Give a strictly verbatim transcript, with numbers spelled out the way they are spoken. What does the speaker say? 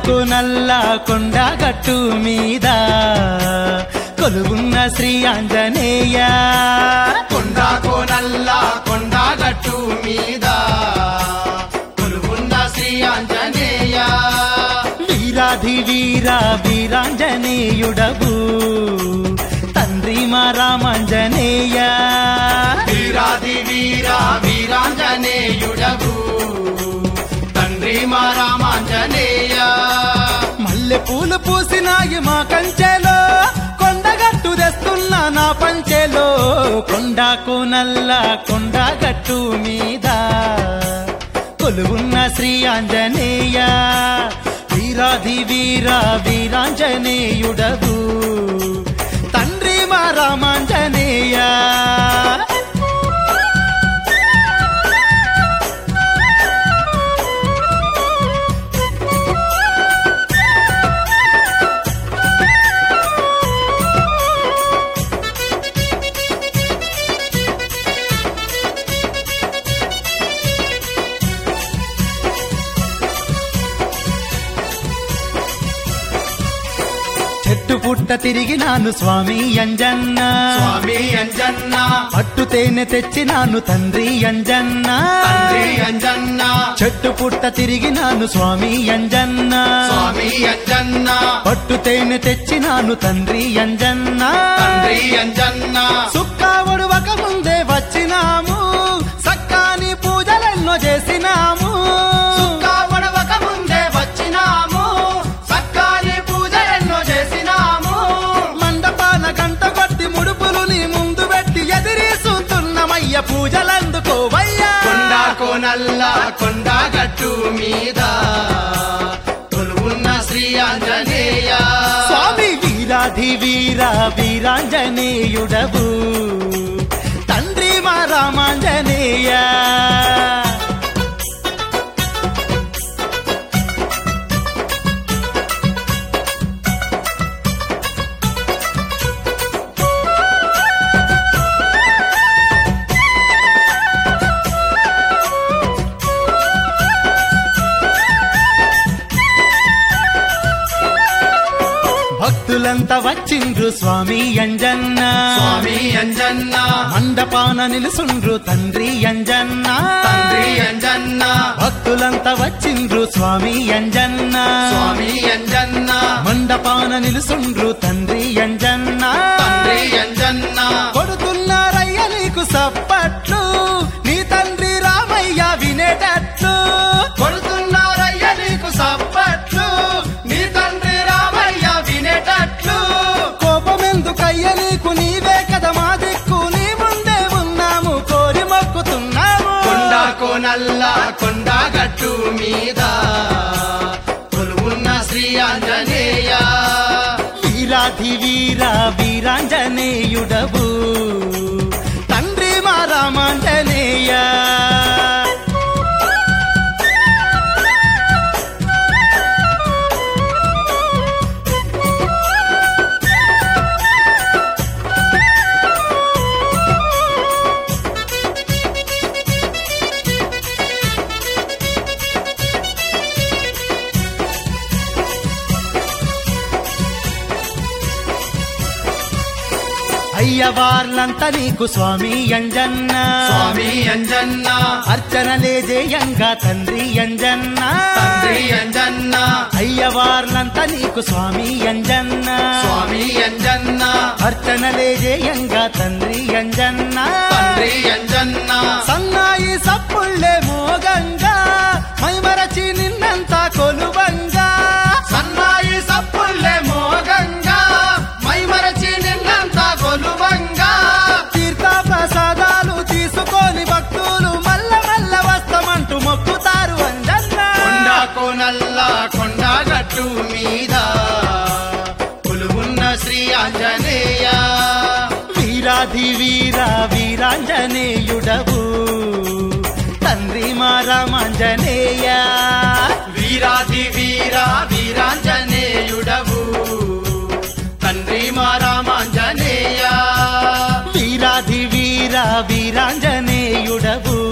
కొండకు నల్ల కొండ గట్టు మీద కొలువున్న శ్రీ ఆంజనేయ కొండకు నల్ల కొండ గట్టు మీద కొలువున్న శ్రీ ఆంజనేయ వీరాధి వీర వీరాంజనేయుడవు తండ్రి మా రామాంజనేయ వీరాది వీర వీరాంజనేయుడవు తండ్రి మా రామాంజనేయ మల్లె పూలు పూసినాయి మా కంచెలో కొండగట్టు తెస్తున్నా నా పంచెలో కొండకు నల్ల కొండగట్టు మీద కొలువున్న శ్రీ ఆంజనేయ వీరాధి వీర వీరాంజనేయుడవు తండ్రి మా రామాంజనేయ చెట్టు పుట్ట తిరిగినాను స్వామి అంజన్న స్వామి అంజన్న పట్టు తేనె తెచ్చినాను తండ్రి అంజన్న తండ్రి అంజన్న చెట్టు పుట్ట తిరిగినాను స్వామి అంజన్న స్వామి అంజన్న పట్టు తేనె తెచ్చినాను తండ్రి అంజన్న తండ్రి అంజన్న సుక్కావడు ఒక ముందే వచ్చినాము సక్కాని పూజలెన్నో చేసినాము కావడవక ముందే వచ్చినాము సక్కాని పూజలెన్నో చేసినాము మండపాన గంట కొట్టి ముడుపులు నీ ముందు పెట్టి ఎదిరీసుతున్నమయ్య పూజలందుకోవయ్యా కొండకు నల్ల కొండ గట్టు మీద కొలువున్న శ్రీ ఆంజనేయ స్వామి వీరాధి వీర వీరాంజనేయుడవు తండ్రి మా రామాంజనేయ భక్తులంతా వచ్చిండ్రు స్వామి అంజన్న స్వామి అంజన్న మండపాన నిలుసుండ్రు తండ్రి అంజన్న తండ్రి అంజన్న భక్తులంతా వచ్చిండ్రు స్వామి అంజన్న స్వామి అంజన్న మండపాన నిలుసుండ్రు తండ్రి అంజన్న తండ్రి అంజన్న కొడుతున్నారయ్య నీకు సప్పట్లు నీ తండ్రి రామయ్య వినేటట్లు కొడుతున్నారయ్య నీకు సప్పట్లు నీ తండ్రి రామయ్య వినేటట్లు కోపమెందుకయ్య నీకు నీవే కదా మా దిక్కు నీ ముందే ఉన్నాము కోరి మొక్కుతున్నాము కొండకు నల్ల కొండ గట్టు మీద కొలువున్న శ్రీ ఆంజనేయ వీరాధి వీర వీరాంజనేయుడవు తండ్రి మా రామాంజనేయ అయ్యవార్లంతా నీకు స్వామి అంజన్న స్వామి అంజన్న అర్చనలే జయంగా తండ్రి అంజన్న తండ్రి అంజన్న అయ్యవార్లంతా నీకు స్వామి అంజన్న స్వామి అంజన్న అర్చనలే జయంగా తండ్రి అంజన్న తండ్రి అంజన్న సన్నాయి సప్పుళ్ళే మోగంగా మైమరచి నిన్నంతా కొలువంగా సన్నాయి సప్పుల్లే మోగంగా మైమరచి నిన్నంతా కొలువంగా తీర్థ ప్రసాదాలు తీసుకొని భక్తులు మల్ల మల్ల వస్తమంటూ మొక్కుతారు అంజన్న కొండకు నల్ల కొండ గట్టు మీద కొలువున్న శ్రీ ఆంజనేయ వీరాధి వీర వీరాంజనేయుడవు తండ్రి మా రామాంజనేయ వీరాది వీర వీరాంజనేయుడవు తండ్రి మా రామాంజనేయ వీరాధి వీర వీరాంజనేయుడవు